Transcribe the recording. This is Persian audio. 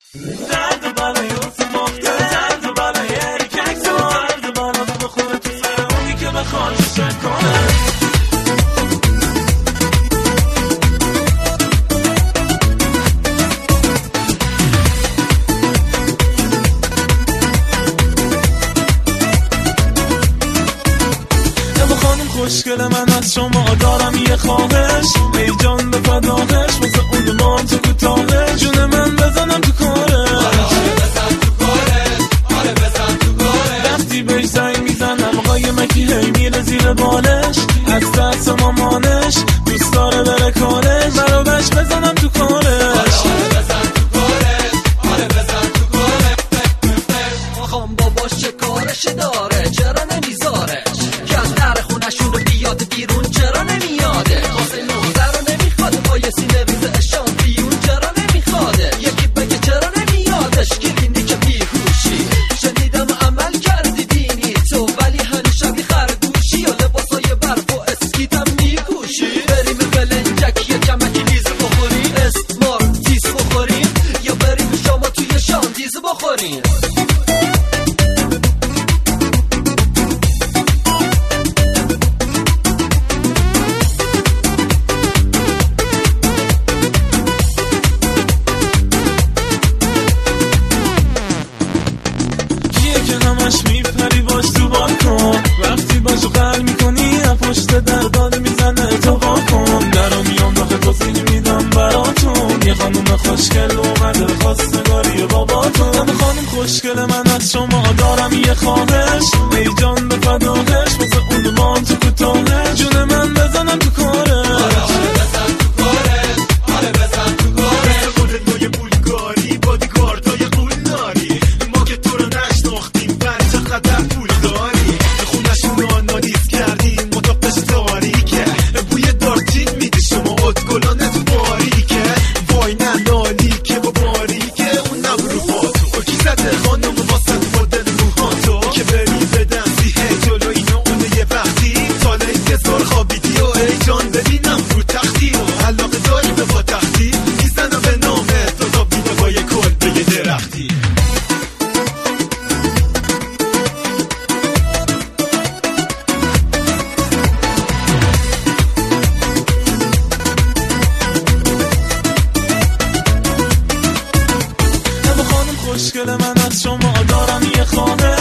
درد بالای اتفاق درد بالای ارکک درد بالا رو بخوره تو سر اونی که بخواد شک کنه. خوشگل من از شما دارم یه خواهش، ای جان به فداهش واسه اون مام تو کوتاهش، جون من بزنم تو کارش، آره بزن تو کارش، آره بزن تو کارش. وقتی بهش زنگ میزنم قایمکی هی میره زیر بالش، از دست مامانش دوست داره بره کارش، برا بهش بزنم تو کارش، آره بزن تو کارش، آره بزن تو کارش. آخام باباش چه کارش داره، چرا نمیذارش که از در خونشون رو بیاد بیرون، چرا نمیاده واسه نوزه رو نمیخواده، با یه سینه ریز اشامپیون چرا نمیخواده، یکی بگه چرا نمیادش، کلینیک بیهوشی شنیدم عمل کردی دینی تو، ولی هنوز شبیه خرگوشی یا لباسای برف و اسکیتم میپوشی. بریم بلنجک یه کمکی لیز بخوریم، اسمارتیز بخوریم، یا بریم شما توی شاندیز بخوریم. میپری باش تو بالکن، وقتی باشو قل میکنی پشت در داد میزنه تو باکن، درو میام داخل توضیح میدم براتون، یه خانوم خوشگل اومده خواستگاری باباتون. خانوم خوشگل من از شما دارم یه خواهش، ای جان به فداهش واسه اون مام تو کوتاهش، جون من بزنم تو کارش، آره بزن تو کارش، آره بزن تو کارش. خودت با یه پولکاری بادی کارتای قول داری، ما که تو رو نشناختیم قدر پول داری، خونشون آنالیز کردیم مطابقش تاریکه، بوی دارچین میدی شما ادگلانت باریکه، وای نلالی که با باریکه اون نبرو باتو کی زده خانم واسد مدل موهاتو، که بری بدن زیه جلو اینا اونه یه وقتی سال انتظار خوابیدی و ای جان ببینم رو تختی و علاقه داری به با تختی، میزنم به نامه تا بینه با یه کل به یه درختی. خوشگل من از شما دارم یه خواهش،